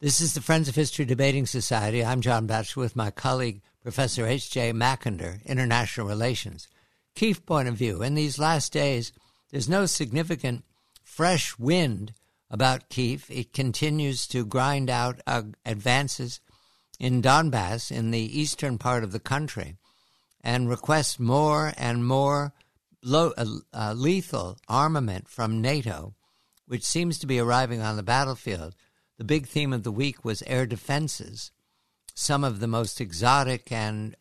This is the Friends of History Debating Society. I'm John Batchelor with my colleague, Professor H.J. Mackinder, International Relations. Kiev point of view. In these last days, there's no significant fresh wind about Kiev. It continues to grind out advances in Donbass, in the eastern part of the country, and requests more and more lethal armament from NATO, which seems to be arriving on the battlefield. The big theme of the week was air defenses. Some of the most exotic and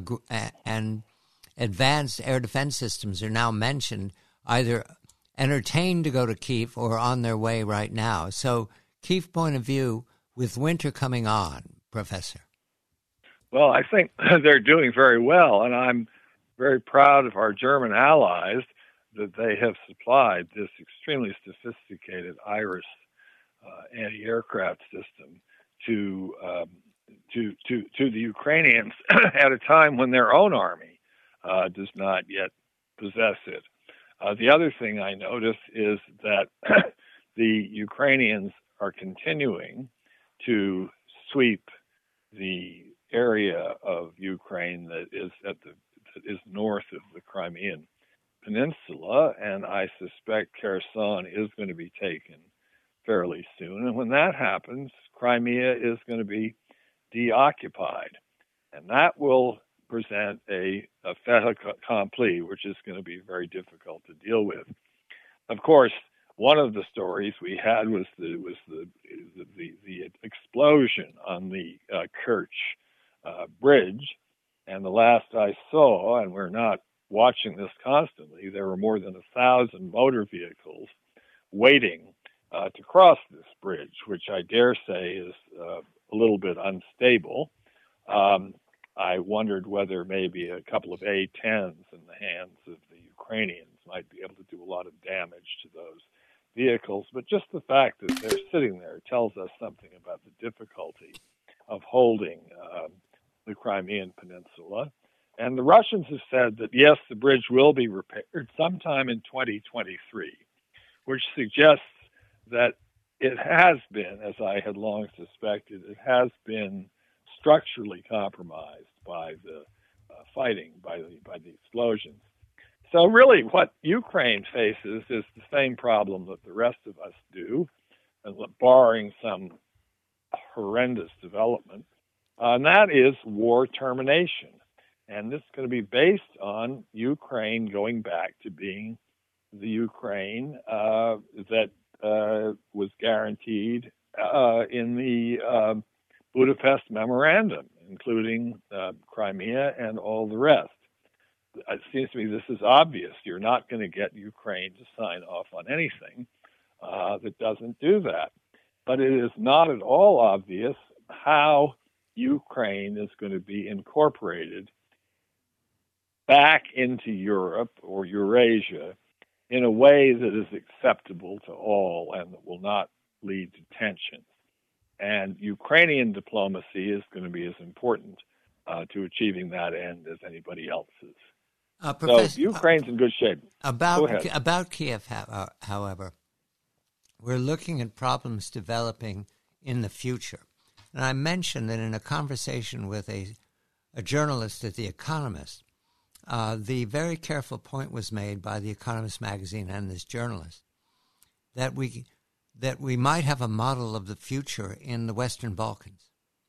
advanced air defense systems are now mentioned, either entertained to go to Kiev or on their way right now. So, Kiev point of view, with winter coming on, Professor. Well, I think they're doing very well, and I'm very proud of our German allies that they have supplied this extremely sophisticated IRIS anti-aircraft system to the Ukrainians at a time when their own army does not yet possess it. The other thing I notice is that the Ukrainians are continuing to sweep the area of Ukraine that is north of the Crimean Peninsula, and I suspect Kherson is going to be taken fairly soon. And when that happens, Crimea is going to be deoccupied, and that will present a fait accompli, which is going to be very difficult to deal with. Of course, one of the stories we had was the explosion on the Kerch bridge, and the last I saw, and we're not watching this constantly, there were more than 1,000 motor vehicles waiting to cross this bridge, which I dare say is a little bit unstable. I wondered whether maybe a couple of A-10s in the hands of the Ukrainians might be able to do a lot of damage to those vehicles. But just the fact that they're sitting there tells us something about the difficulty of holding the Crimean Peninsula. And the Russians have said that, yes, the bridge will be repaired sometime in 2023, which suggests that it has been, as I had long suspected, it has been structurally compromised by the fighting, by the explosions. So really what Ukraine faces is the same problem that the rest of us do, barring some horrendous development, and that is war termination. And this is going to be based on Ukraine going back to being the Ukraine that was guaranteed in the Budapest Memorandum, including Crimea and all the rest. It seems to me this is obvious. You're not going to get Ukraine to sign off on anything that doesn't do that. But it is not at all obvious how Ukraine is going to be incorporated back into Europe or Eurasia in a way that is acceptable to all and that will not lead to tensions. And Ukrainian diplomacy is going to be as important to achieving that end as anybody else's. So Ukraine's in good shape. About Kiev, however, we're looking at problems developing in the future. And I mentioned that in a conversation with a journalist at The Economist, the very careful point was made by The Economist magazine and this journalist that we might have a model of the future in the Western Balkans.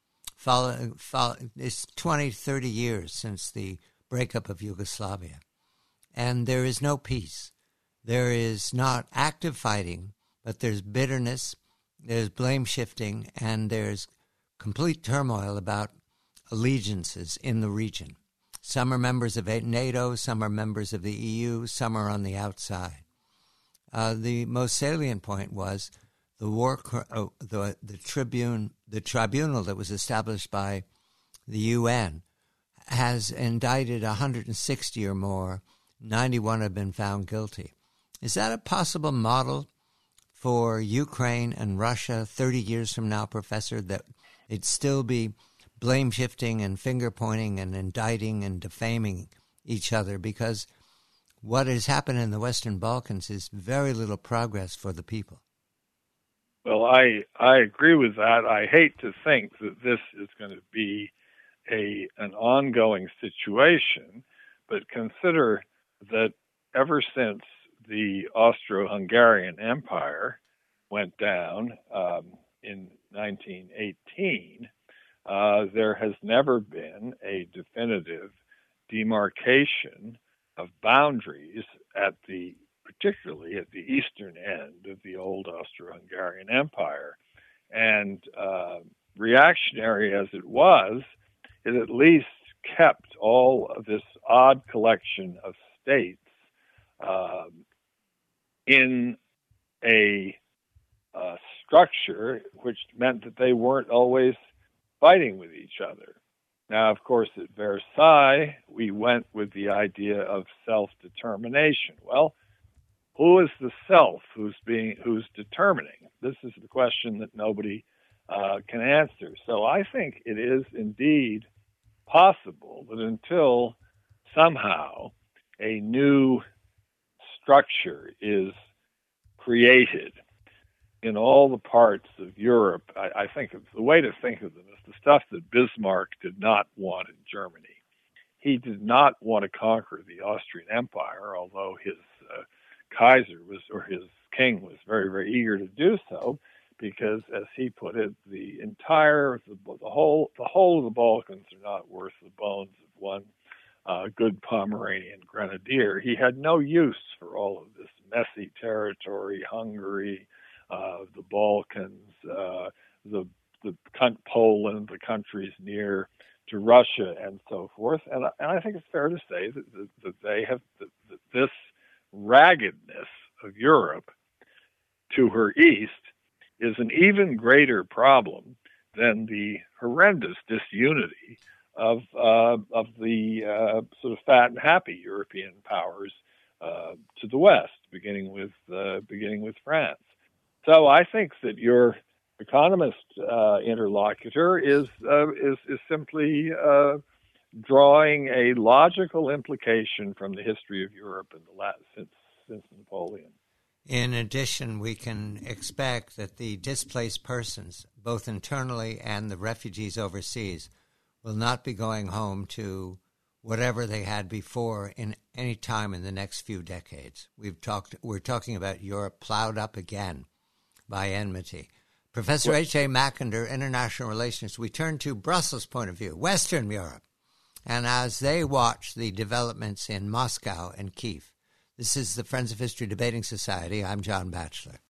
It's 20, 30 years since the breakup of Yugoslavia, and there is no peace. There is not active fighting, but there's bitterness, there's blame shifting, and there's complete turmoil about allegiances in the region. Some are members of NATO, some are members of the EU, some are on the outside. The most salient point was the tribunal that was established by the UN has indicted 160 or more. 91 have been found guilty. Is that a possible model for Ukraine and Russia 30 years from now, Professor, that it'd still be blame shifting and finger pointing and indicting and defaming each other? Because what has happened in the Western Balkans is very little progress for the people. Well, I agree with that. I hate to think that this is going to be an ongoing situation, but consider that ever since the Austro-Hungarian Empire went down in 1918, there has never been a definitive demarcation of boundaries particularly at the eastern end of the old Austro-Hungarian Empire. And reactionary as it was, it at least kept all of this odd collection of states in a structure, which meant that they weren't always fighting with each other. Now, of course, at Versailles, we went with the idea of self-determination. Well, who is the self who's determining? This is the question that nobody can answer. So I think it is indeed possible that until somehow a new structure is created in all the parts of Europe, I think the way to think of them is the stuff that Bismarck did not want in Germany. He did not want to conquer the Austrian Empire, although his Kaiser his king was very, very eager to do so, because, as he put it, the whole of the Balkans are not worth the bones of one good Pomeranian grenadier. He had no use for all of this messy territory, Hungary, the Balkans, Poland, the countries near to Russia, and so forth. And I think it's fair to say that they have that this raggedness of Europe to her east is an even greater problem than the horrendous disunity of the sort of fat and happy European powers to the west, beginning with France. So I think that your economist interlocutor is simply drawing a logical implication from the history of Europe since Napoleon. In addition, we can expect that the displaced persons, both internally and the refugees overseas, will not be going home to whatever they had before in any time in the next few decades. We're talking about Europe plowed up again by enmity. Professor H.A. Mackinder, International Relations, we turn to Brussels' point of view, Western Europe, and as they watch the developments in Moscow and Kyiv. This is the Friends of History Debating Society. I'm John Batchelor.